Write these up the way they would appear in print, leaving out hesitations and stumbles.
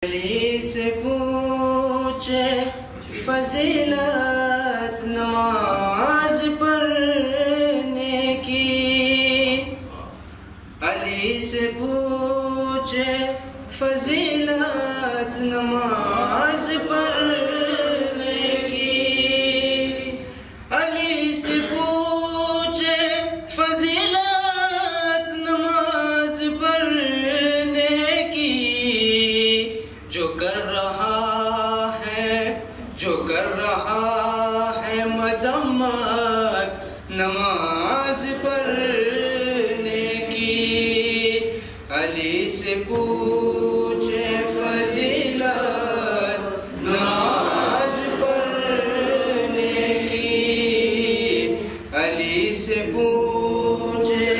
علی سے پوچھے فضیلت نماز پڑھنے کی، علی سے پوچھے فضیلت نماز پڑھنے کی، علی سے پوچھے فضیلت نماز پڑھنے کی، جو کر رہا ہے مذمت نماز پڑھنے کی، علی سے پوچھے فضیلت نماز پڑھنے کی، علی سے پوچھے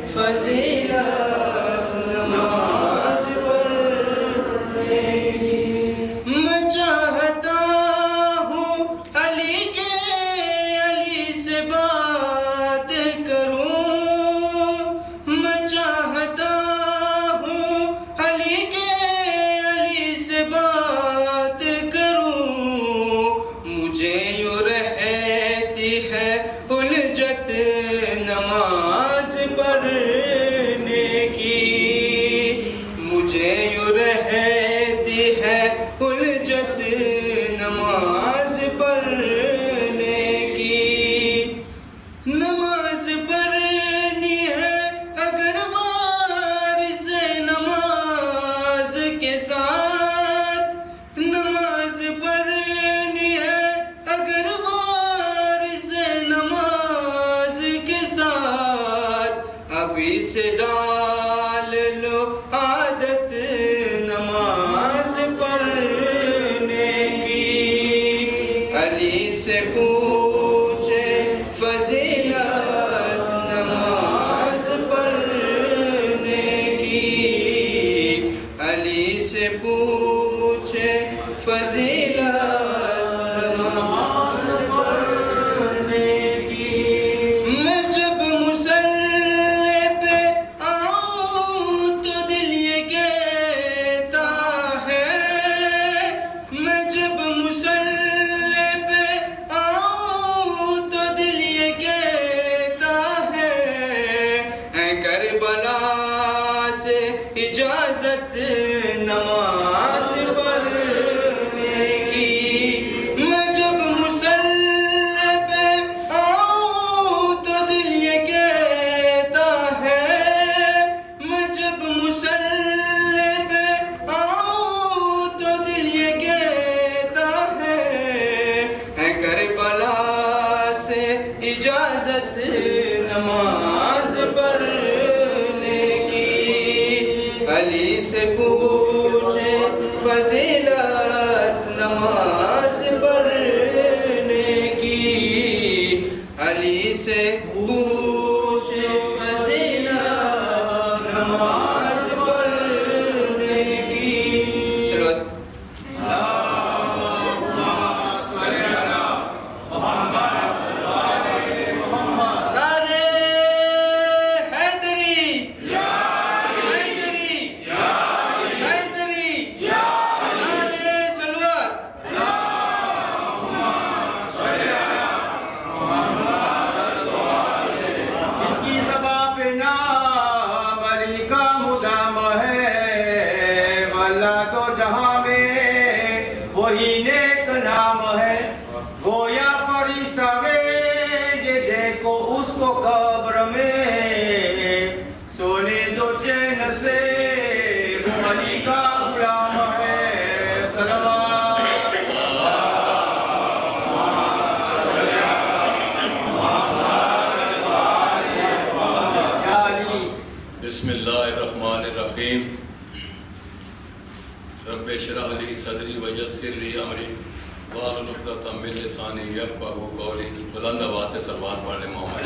فضیلت نماز پڑھنے کی۔ میں چاہتا ہوں علی سے بات کروں، میں چاہتا ہوں علی سے بات کروں، مجھے یوں رہتی ہے الجھت نماز پڑھنے کی، مجھے یوں رہتی ہے الجھت نماز پڑھنے کی، نماز پڑھنی ہے اگر وارث نماز کے ساتھ، نماز پڑھنی ہے اگر وارث نماز کے ساتھ، ابھی سے ڈال لو عادت نماز پڑھنے کی، علی سے پوچھے فضیلت نماز پڑھنے کی، علی سے پوچھے فضیلت نماز پڑھنے کی۔ میں جب مصلی پہ آؤں تو دل یہ کہتا ہے، میں جب مصلی پہ آؤں تو دل یہ کہتا ہے، اے کربلا سے اجازت نماز پڑھنے کی، میں جب مصلی پہ آؤں تو دل یہ کہتا ہے، میں جب مصلی پہ آؤں تو دل یہ کہتا ہے، اے کربلا سے اجازت نماز پڑھنے کی، علی سے پوچھے فضیلت نماز پڑھنے کی، علی سے پوچھے فضیلت نماز پڑھنے کی۔ سلوات وہی نیک نام ہے، گویا فرشتہ یہ دیکھو اس کو قبر میں، سونے دو چین سے وہ علی کا غلام ہے۔ صلوات بسم اللہ الرحمن الرحیم، رب اشرح لی صدری ویسر لی امری واحلل عقدۃ من لسانی یفقہوا قولی۔ بلند آواز سے صلوات پڑھ لیں محمد۔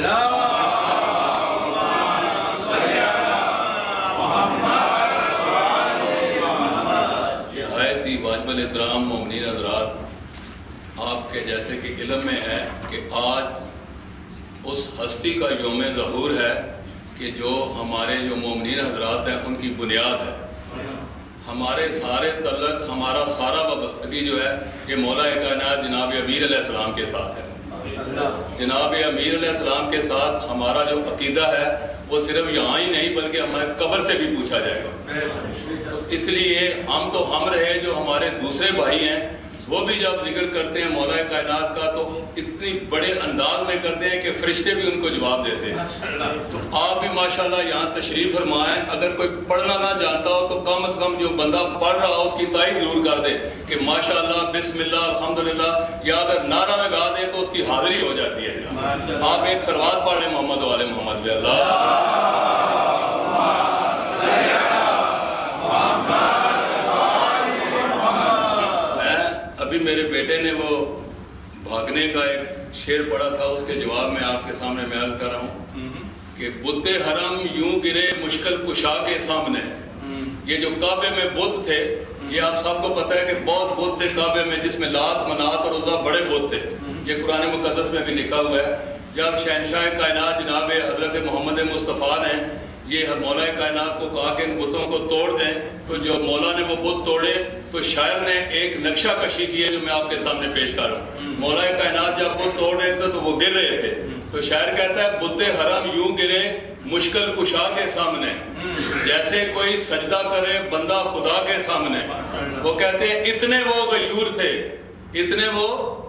یہ آیت ہی واجب الاحترام مومنین حضرات، آپ کے جیسے کہ علم میں ہے کہ آج اس ہستی کا یوم ظہور ہے کہ جو ہمارے جو مومنین حضرات ہیں ان کی بنیاد ہے۔ ہمارے سارے تعلق، ہمارا سارا وابستگی جو ہے یہ مولا کائنات جناب امیر علیہ السلام کے ساتھ ہے۔ جناب امیر علیہ السلام کے ساتھ ہمارا جو عقیدہ ہے وہ صرف یہاں ہی نہیں بلکہ ہمارے قبر سے بھی پوچھا جائے گا۔ اس لیے ہم تو ہم رہے، جو ہمارے دوسرے بھائی ہیں وہ بھی جب ذکر کرتے ہیں مولا کائنات کا تو اتنی بڑے انداز میں کرتے ہیں کہ فرشتے بھی ان کو جواب دیتے ہیں۔ تو آپ بھی ماشاءاللہ یہاں تشریف فرمائیں، اگر کوئی پڑھنا نہ جانتا ہو تو کم از کم جو بندہ پڑھ رہا ہو اس کی تائید ضرور کر دے کہ ماشاءاللہ بسم اللہ الحمدللہ، یا اگر نعرہ لگا دے تو اس کی حاضری ہو جاتی ہے۔ آپ ایک صلوات پڑھ لیں محمد والے محمد بھی اللہ۔ ابھی میرے بیٹے نے وہ بھاگنے کا ایک شعر پڑھا تھا، اس کے جواب میں آپ کے سامنے میں عرض کر رہا ہوں کہ بت حرم یوں گرے مشکل کشا کے سامنے۔ یہ جو کعبے میں بت تھے، یہ آپ سب کو پتہ ہے کہ بہت بت تھے کعبے میں، جس میں لات منات اور عزا بڑے بت تھے، یہ قرآن مقدس میں بھی لکھا ہوا ہے۔ جب شہنشاہ کائنات جناب حضرت محمد مصطفیٰ نے یہ مولا کائنات کو کہا کہ ان بتوں کو توڑ دیں، تو جو مولا نے وہ بت توڑے تو شاعر نے ایک نقشہ کشی کی ہے جو میں آپ کے سامنے پیش کر رہا ہوں۔ مولا کائنات جب بت توڑ رہے تھے تو وہ گر رہے تھے، تو شاعر کہتا ہے بت حرم یوں گرے مشکل کشا کے سامنے، جیسے کوئی سجدہ کرے بندہ خدا کے سامنے۔ وہ کہتے ہیں اتنے وہ غیور تھے، اتنے وہ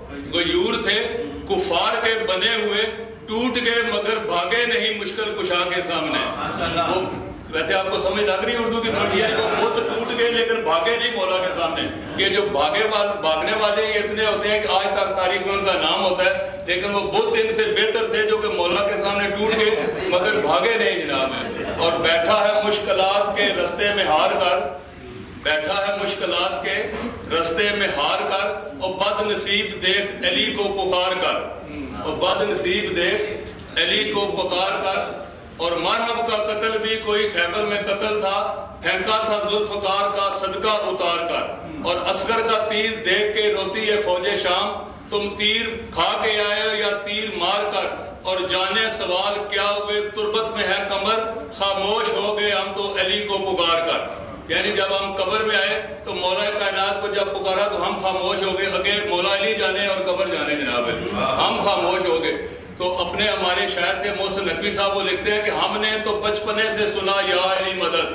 غیور تھے، کفار کے بنے ہوئے ٹوٹ گئے مگر بھاگے نہیں مشکل کشا کے سامنے۔ وہ ویسے آپ کو سمجھ لگ رہی ہے اردو کی تھوڑی ہے، وہ بت ٹوٹ گئے لیکن بھاگے نہیں مولا کے سامنے۔ یہ جو بھاگنے والے یہ اتنے ہوتے ہیں کہ آج تک تاریخ میں ان کا نام ہوتا ہے، لیکن وہ بت ان سے بہتر تھے جو کہ مولا کے سامنے ٹوٹ گئے مگر بھاگے نہیں جناب۔ اور بیٹھا ہے مشکلات کے رستے میں ہار کر، بیٹھا ہے مشکلات کے رستے میں ہار کر، اور بد نصیب دیکھ علی کو پکار کر، اور بد نصیب دیکھ علی کو پکار کر۔ اور مرحب کا قتل بھی کوئی خیبر میں قتل تھا، پھینکا تھا ذوالفقار کا صدقہ اتار کر۔ اور اصغر کا تیر دیکھ کے روتی ہے فوج شام، تم تیر کھا کے آئے ہو یا تیر مار کر۔ اور جانے سوال کیا ہوئے تربت میں ہے کمر، خاموش ہو گئے ہم تو علی کو پکار کر۔ یعنی جب ہم قبر میں آئے تو مولا کائنات کو جب پکارا تو ہم خاموش ہو گئے، اگر مولا علی جانے اور قبر جانے جناب ہم خاموش ہو گئے۔ تو اپنے ہمارے شاعر تھے محسن نقوی صاحب، وہ لکھتے ہیں کہ ہم نے تو بچپنے سے سنا یا علی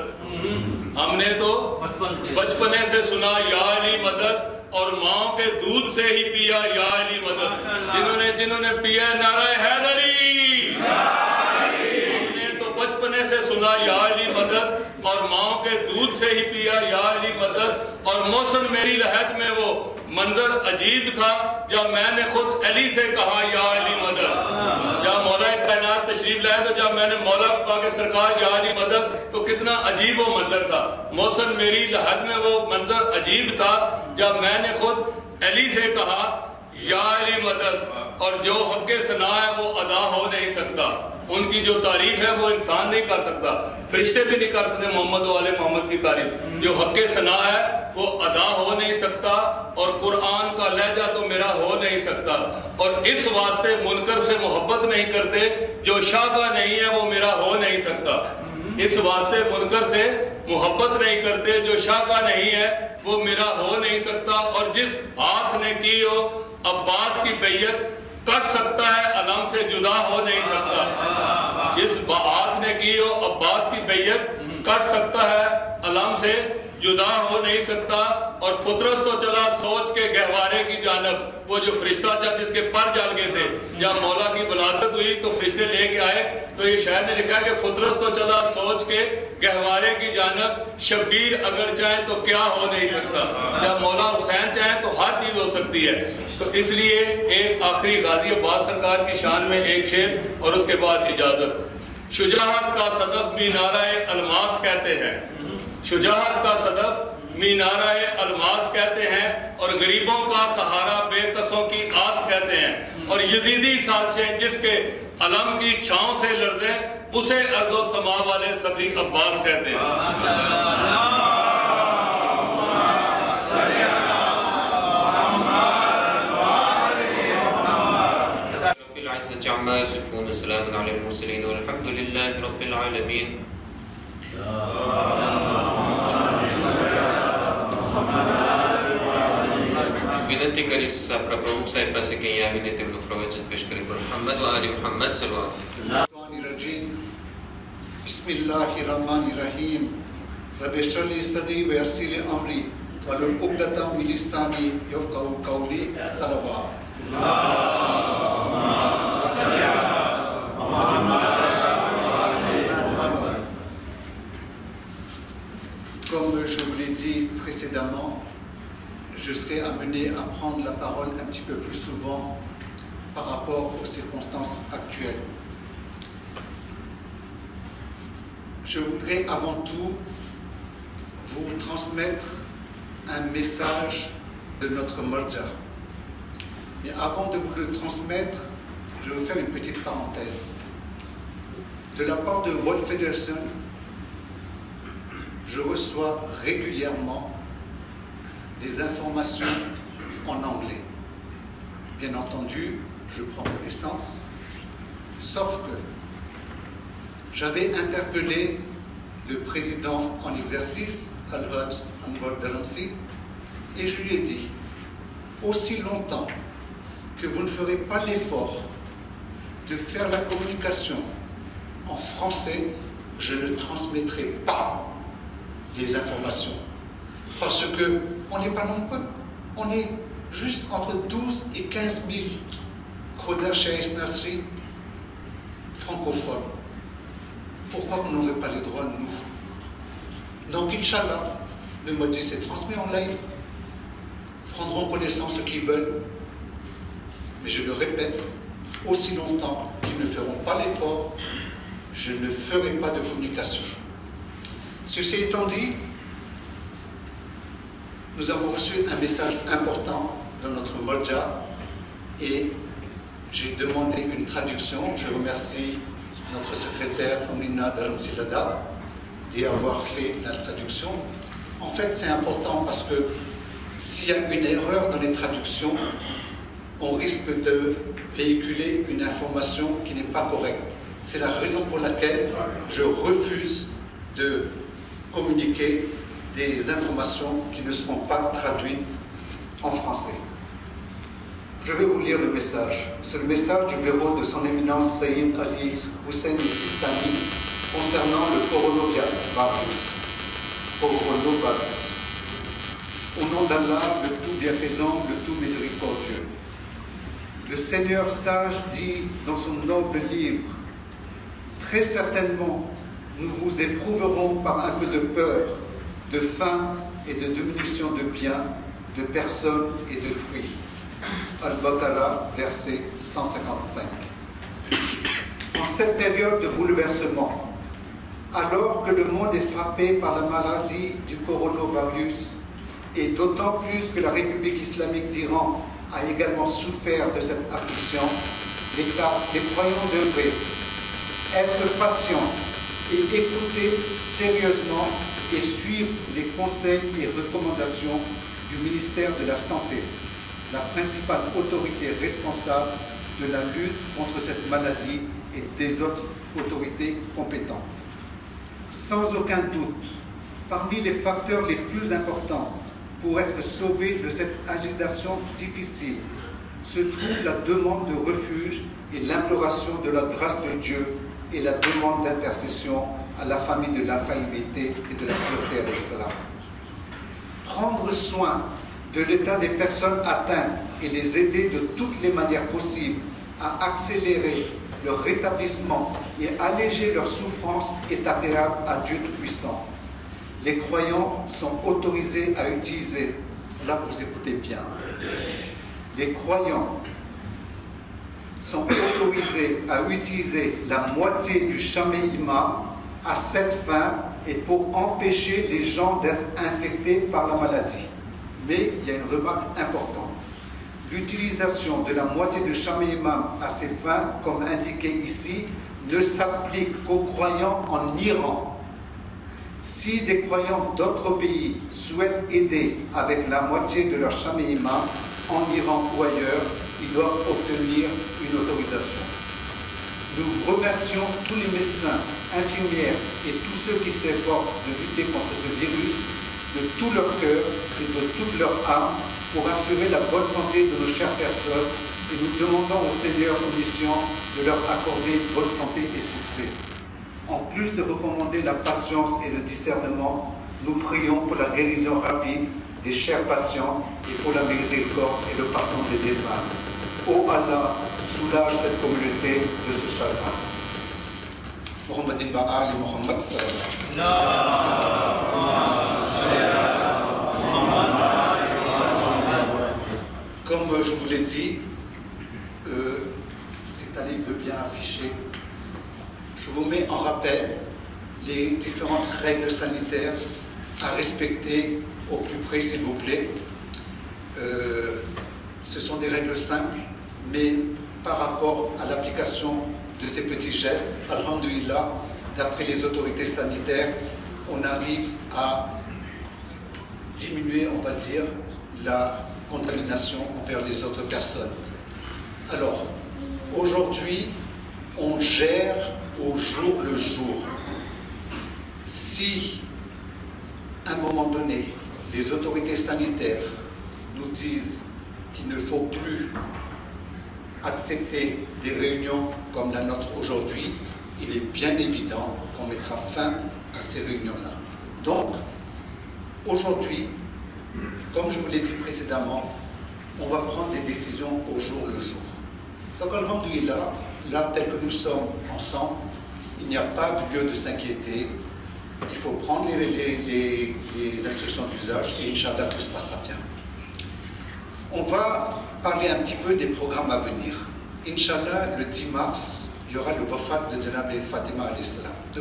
مدد، ہم نے تو بچپنے سے سنا یا علی مدد، اور ماں کے دودھ سے ہی پیا یا علی مدد۔ جنہوں نے پیا نعرہ حیدری، ہم نے تو بچپنے سے سنا یا علی مدد، اور ماں کے دودھ سے ہی پیا یا علی مدد۔ اور محسن میری لہج میں وہ منظر عجیب تھا جب میں نے خود علی سے کہا یا علی مدد۔ جب مولا کائنات تشریف لائے تو جب میں نے مولا کو کہا کہ سرکار یا علی مدد، تو کتنا عجیب وہ منظر تھا۔ محسن میری لہج میں وہ منظر عجیب تھا جب میں نے خود علی سے کہا یا علی مدد۔ اور جو حق ثنا ہے وہ ادا ہو نہیں سکتا، ان کی جو تعریف ہے وہ انسان نہیں کر سکتا، فرشتے بھی نہیں کر سکتے محمد والے محمد کی تعریف۔ جو حق ثنا ہے وہ ادا ہو نہیں سکتا، اور قرآن کا لہجہ تو میرا ہو نہیں سکتا۔ اور اس واسطے منکر سے محبت نہیں کرتے، جو شاہ کا نہیں ہے وہ میرا ہو نہیں سکتا۔ اس واسطے منکر سے محبت نہیں کرتے، جو شاہ کا نہیں ہے وہ میرا ہو نہیں سکتا۔ اور جس ہاتھ نے کی ہو عباس کی بیعت کٹ سکتا ہے، علم سے جدا ہو نہیں سکتا۔ جس ہاتھ نے کی ہو عباس کی بیعت کٹ سکتا ہے، علم سے جدا ہو نہیں سکتا۔ اور فطرت تو چلا سوچ کے گہوارے کی جانب، وہ جو فرشتہ تھا جس کے پر جل گئے تھے، جب مولا کی ولادت ہوئی تو فرشتے لے کے آئے، تو یہ شاعر نے لکھا کہ فطرت تو چلا سوچ کے گہوارے کی جانب، شبیر اگر چاہے تو کیا ہو نہیں سکتا۔ جب مولا حسین چاہے تو ہر چیز ہو سکتی ہے۔ تو اس لیے ایک آخری غازی عباس سرکار کی شان میں ایک شعر اور اس کے بعد اجازت۔ شجاعت کا صدف مینارہ الماس کہتے ہیں، شجاعت کا صدف مینارہ الماس کہتے ہیں، اور غریبوں کا سہارا بے کسوں کی آس کہتے ہیں۔ اور یزیدی سازشیں جس کے علم کی چھاؤں سے لرزیں، اسے ارض و سما والے صدیق عباس کہتے ہیں۔ عما يصفون وسلام على المرسلين والحمد لله رب العالمين. विनंती करीस आपला प्रमुख साहेब પાસે કે અહીંયા આવીને તેમનું પ્રવચન પેશ કરે મુહમ્મદ व आले मुहम्मद सल्लल्लाहु बिस्मिल्लाहिर्रहमानिर्रहीम रब्बि इश्रह ली सदरी व यस्सिर ली अमरी वहलुल उक़दतम मिन लिसानी यफ़क़हू क़ौली सल्लल्लाहु Comme je vous l'ai dit précédemment, je serai amené à prendre la parole un petit peu plus souvent par rapport aux circonstances actuelles. Je voudrais avant tout vous transmettre un message de notre Marja. Mais avant de vous le transmettre, je vais vous faire une petite parenthèse. De la part de World Federation, je reçois régulièrement des informations en anglais. Bien entendu, je prends connaissance, sauf que j'avais interpellé le président en exercice, Al-Hajj Anwar Dharamsi, et je lui ai dit, aussi longtemps que vous ne ferez pas l'effort de faire la communication en français, je ne transmettrai pas les informations. Parce qu'on n'est pas nombreux. On est juste entre 12 et 15 000 Khoda Shaykh Nasri francophones. Pourquoi on n'aurait pas les droits, nous? Donc, Inch'Allah, le Maudit s'est transmis en live, prendront connaissance ceux qui veulent, mais je le répète, aussi longtemps qu'ils ne feront pas l'effort, je ne ferai pas de communication. Ceci étant dit, nous avons reçu un message important dans notre Marja et j'ai demandé une traduction. Je remercie notre secrétaire Amina Dharamsi Lada d'y avoir fait la traduction. En fait, c'est important parce que s'il y a une erreur dans les traductions, on risque de véhiculer une information qui n'est pas correcte. C'est la raison pour laquelle je refuse de communiquer des informations qui ne seront pas traduites en français. Je vais vous lire le message. C'est le message du bureau de son éminence Sayyid Ali Hussein Sistani concernant le coronavirus. Au nom d'Allah, le tout bienfaisant, le tout miséricordieux. Le Seigneur sage dit dans son noble livre, très certainement, nous vous éprouverons par un peu de peur, de faim et de diminution de biens, de personnes et de fruits. Al-Baqarah, verset 155. En cette période de bouleversement, alors que le monde est frappé par la maladie du coronavirus, et d'autant plus que la République islamique d'Iran a également souffert de cette affliction, les croyants devraient être patients et écouter sérieusement et suivre les conseils et recommandations du ministère de la Santé, la principale autorité responsable de la lutte contre cette maladie et des autres autorités compétentes. Sans aucun doute, parmi les facteurs les plus importants pour être sauvé de cette agitation difficile se trouve la demande de refuge et l'imploration de la grâce de Dieu et la demande d'intercession à la famille de l'infaillibilité et de la pureté à l'islam. Prendre soin de l'état des personnes atteintes et les aider de toutes les manières possibles à accélérer leur rétablissement et alléger leur souffrance est agréable à Dieu Tout-Puissant. Les croyants sont autorisés à utiliser, là vous écoutez bien, les croyants sont autorisés à utiliser la moitié du chamé imam à cette fin et pour empêcher les gens d'être infectés par la maladie. Mais il y a une remarque importante. L'utilisation de la moitié du chamé imam à ces fins, comme indiqué ici, ne s'applique qu'aux croyants en Iran. Si des croyants d'autres pays souhaitent aider avec la moitié de leur chamé imam en Iran ou ailleurs, ils doivent obtenir une autorisation. Nous remercions tous les médecins, infirmières et tous ceux qui s'efforcent de lutter contre ce virus de tout leur cœur et de toute leur âme pour assurer la bonne santé de nos chères personnes et nous demandons au Seigneur omniscient de leur accorder bonne santé et succès. En plus de recommander la patience et le discernement, nous prions pour la guérison rapide des chers patients et pour la miséricorde et le pardon des défunts. Ô Allah, soulage cette communauté de ce chagrin. Muhammadin ba'ali Muhammad Comme je vous l'ai dit, c'est un livre bien affiché. Je vous mets en rappel les différentes règles sanitaires à respecter au plus près, s'il vous plaît. Ce sont des règles simples, mais par rapport à l'application de ces petits gestes, alhamdoulilah, d'après les autorités sanitaires, on arrive à diminuer, on va dire, la contamination envers les autres personnes. Alors, aujourd'hui, on gère au jour le jour. Si, à un moment donné, les autorités sanitaires nous disent qu'il ne faut plus accepter des réunions comme la nôtre aujourd'hui, il est bien évident qu'on mettra fin à ces réunions-là. Donc, aujourd'hui, comme je vous l'ai dit précédemment, on va prendre des décisions au jour le jour. Donc, alhamdoulilah, là, tel que nous sommes ensemble, il n'y a pas de lieu de s'inquiéter. Il faut prendre les instructions d'usage et Inch'Allah, tout se passera bien. On va parler un petit peu des programmes à venir. Inch'Allah, le 10 mars, il y aura le wafat de Janab Fatima al-Islam, de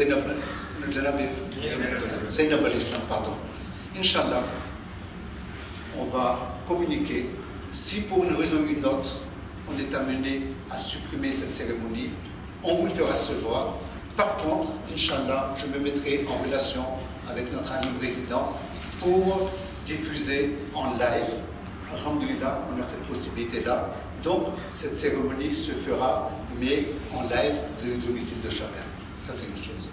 Zainab al-Islam, pardon. Inch'Allah, on va communiquer. Si pour une raison ou une autre, on est amené à supprimer cette cérémonie, on vous le fera savoir. Par contre, Inch'Allah, je me mettrai en relation avec notre ami président pour diffuser en live. Alhamdoulilah, on a cette possibilité-là. Donc, cette cérémonie se fera, mais en live du domicile de chacun. Ça, c'est une chose.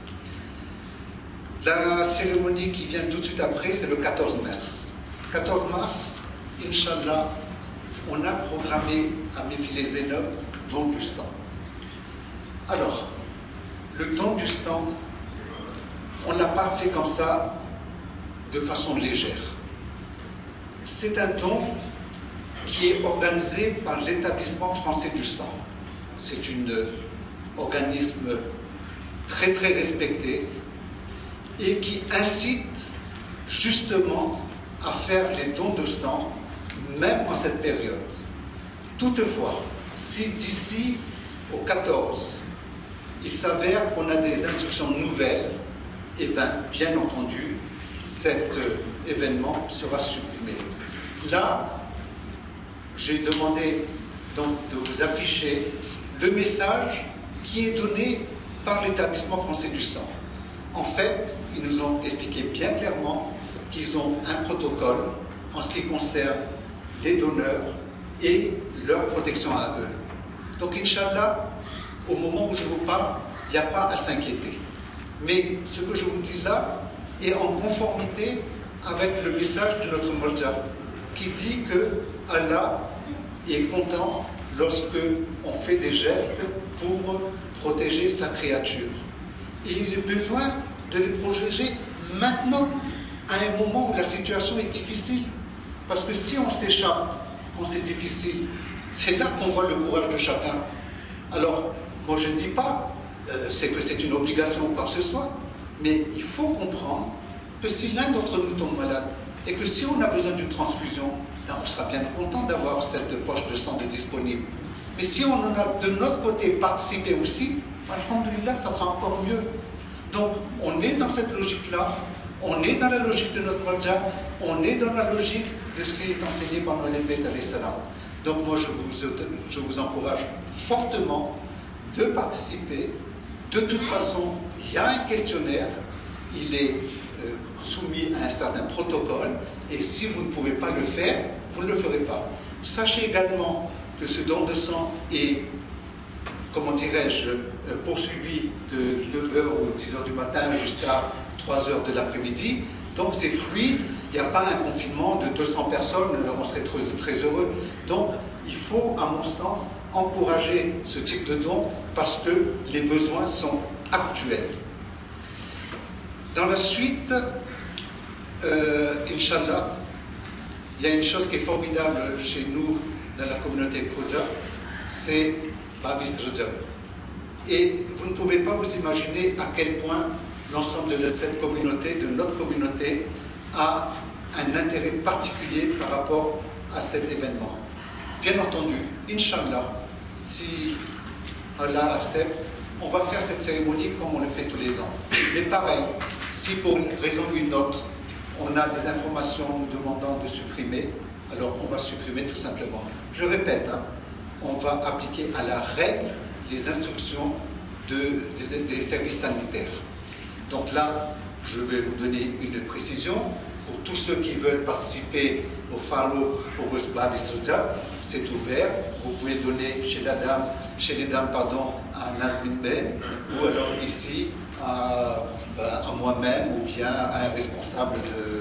La cérémonie qui vient tout de suite après, c'est le 14 mars. 14 mars, Inch'Allah, on a programmé à Mefilé Zainab don du sang. Alors, le don du sang, on ne l'a pas fait comme ça de façon légère. C'est un don qui est organisé par l'établissement français du sang. C'est un organisme très très respecté et qui incite justement à faire les dons de sang, même en cette période. Toutefois, si d'ici au 14, il s'avère qu'on a des instructions nouvelles, et bien entendu, cet événement sera supprimé. Là, j'ai demandé donc de vous afficher le message qui est donné par l'établissement français du sang. En fait, ils nous ont expliqué bien clairement qu'ils ont un protocole en ce qui concerne les donneurs et leur protection à eux. Donc, Inch'Allah, au moment où je vous parle, il n'y a pas à s'inquiéter. Mais ce que je vous dis là est en conformité avec le message de notre Molja, qui dit que Allah est content lorsque on fait des gestes pour protéger sa créature. Et il a besoin de les protéger maintenant, à un moment où la situation est difficile. Parce que si on s'échappe, quand c'est difficile, c'est là qu'on voit le courage de chacun. Alors, moi je ne dis pas c'est que c'est une obligation ou quoi que ce soit, mais il faut comprendre que si l'un d'entre nous tombe malade, et que si on a besoin d'une transfusion, là, on sera bien content d'avoir cette poche de sang disponible. Mais si on en a de notre côté participé aussi, alhamdoulilah, ça sera encore mieux. Donc, on est dans cette logique-là, on est dans la logique de notre Molja, on est dans la logique de ce qui est enseigné par nos Beit alayhi salam. Donc, moi, je vous encourage fortement de participer. De toute façon, il y a un questionnaire, il est soumis à un certain protocole, et si vous ne pouvez pas le faire, vous ne le ferez pas. Sachez également que ce don de sang est, comment dirais-je, poursuivi de 9h ou 10h du matin jusqu'à 3h de l'après-midi, donc c'est fluide, Il n'y a pas un confinement de 200 personnes, on serait très heureux. Donc, il faut, à mon sens, encourager ce type de don parce que les besoins sont actuels. Dans la suite, Inch'Allah, il y a une chose qui est formidable chez nous, dans la communauté Khoja, c'est Babis Rajab. Et vous ne pouvez pas vous imaginer à quel point l'ensemble de cette communauté, de notre communauté, a un intérêt particulier par rapport à cet événement. Bien entendu, Inch'Allah, si Allah accepte, on va faire cette cérémonie comme on le fait tous les ans. Mais pareil, si pour une raison ou une autre, on a des informations nous demandant de supprimer, alors on va supprimer tout simplement. Je répète, hein, on va appliquer à la règle les instructions des services sanitaires. Donc là, je vais vous donner une précision. Pour tous ceux qui veulent participer au Farlo pour Babis Rajab, c'est ouvert. Vous pouvez donner chez les dames, à Nazmin Ben, ou alors ici à moi-même, ou bien à un responsable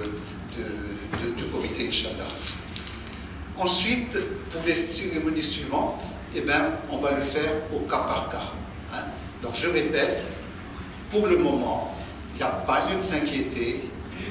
du comité, Inch'Allah. Ensuite, pour les cérémonies suivantes, eh ben, on va le faire au cas par cas. Hein. Donc je répète, pour le moment, il n'y a pas lieu de s'inquiéter.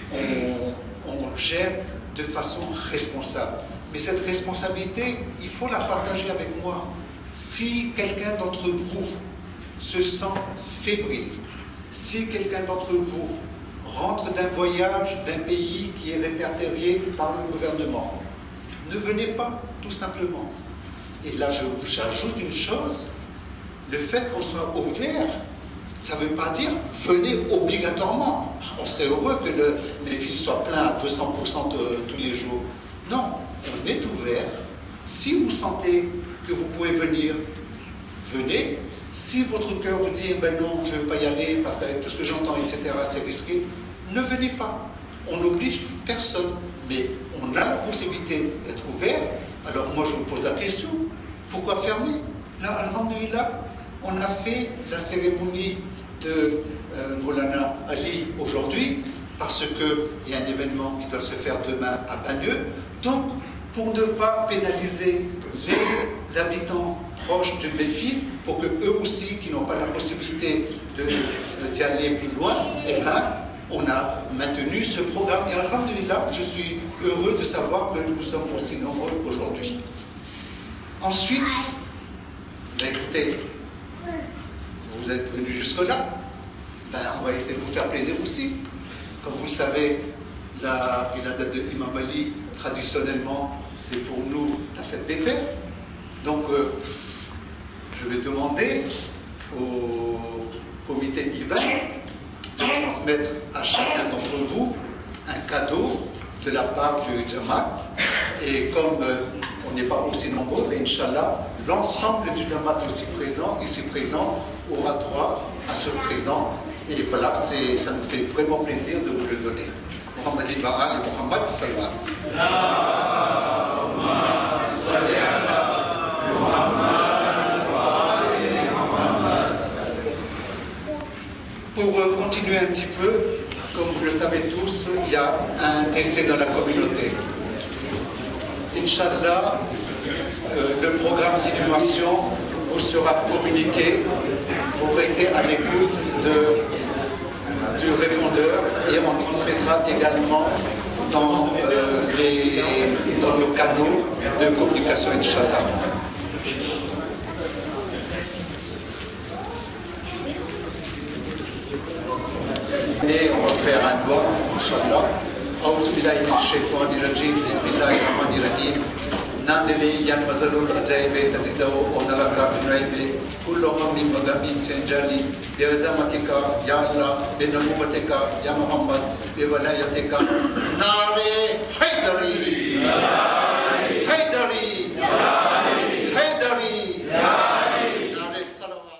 On gère de façon responsable. Mais cette responsabilité, il faut la partager avec moi. Si quelqu'un d'entre vous se sent fébrile, si quelqu'un d'entre vous rentre d'un voyage d'un pays qui est répertorié par le gouvernement, ne venez pas, tout simplement. Et là, j'ajoute une chose, le fait qu'on soit ouvert, ça ne veut pas dire venez obligatoirement. On serait heureux que les fils soient pleins à 200% tous les jours. Non, on est ouvert. Si vous sentez que vous pouvez venir, venez. Si votre cœur vous dit, ben non, je ne veux pas y aller parce qu'avec tout ce que j'entends, etc., c'est risqué, ne venez pas. On n'oblige personne. Mais on a la possibilité d'être ouvert. Alors moi, je vous pose la question, pourquoi fermer? Là, alhamdoulilah, on a fait la cérémonie de Maulana Ali aujourd'hui parce qu'il y a un événement qui doit se faire demain à Bagneux. Donc, pour ne pas pénaliser les habitants proches de Béfil, pour que eux aussi, qui n'ont pas la possibilité d'y aller plus loin, eh bien, on a maintenu ce programme. Et alhamdoulilah, je suis heureux de savoir que nous sommes aussi nombreux aujourd'hui. Ensuite, écoutez, vous êtes venus jusque-là, ben, on va essayer de vous faire plaisir aussi. Comme vous le savez, la date de Imam Ali, traditionnellement, c'est pour nous la fête des pères. Donc, je vais demander au comité IVA de transmettre à chacun d'entre vous un cadeau de la part du Jamaat. Et comme on n'est pas aussi nombreux, mais Inch'Allah, l'ensemble du Jamaat ici présent, aura droit à ce présent. Et voilà, ça nous fait vraiment plaisir de vous le donner. Mohamed Iba'a et Mohamed Salman. Pour continuer un petit peu, comme vous le savez tous, il y a un décès dans la communauté. Inch'Allah, le programme d'inhumation vous sera communiqué. Vous restez à l'écoute du répondeur et on transmettra également dans nos canaux de communication, Inch'Allah. Et on va faire un doigt, Inch'Allah. أعوذ بالله من الشيطان الرجيم بسم الله الرحمن الرحيم نادلي ين مزلول العجائب تجده ونراك بنعيب كل هم وغم سنجالي بعظمتك يا الله بنبوتك يا محمد بولايتك نار حيدري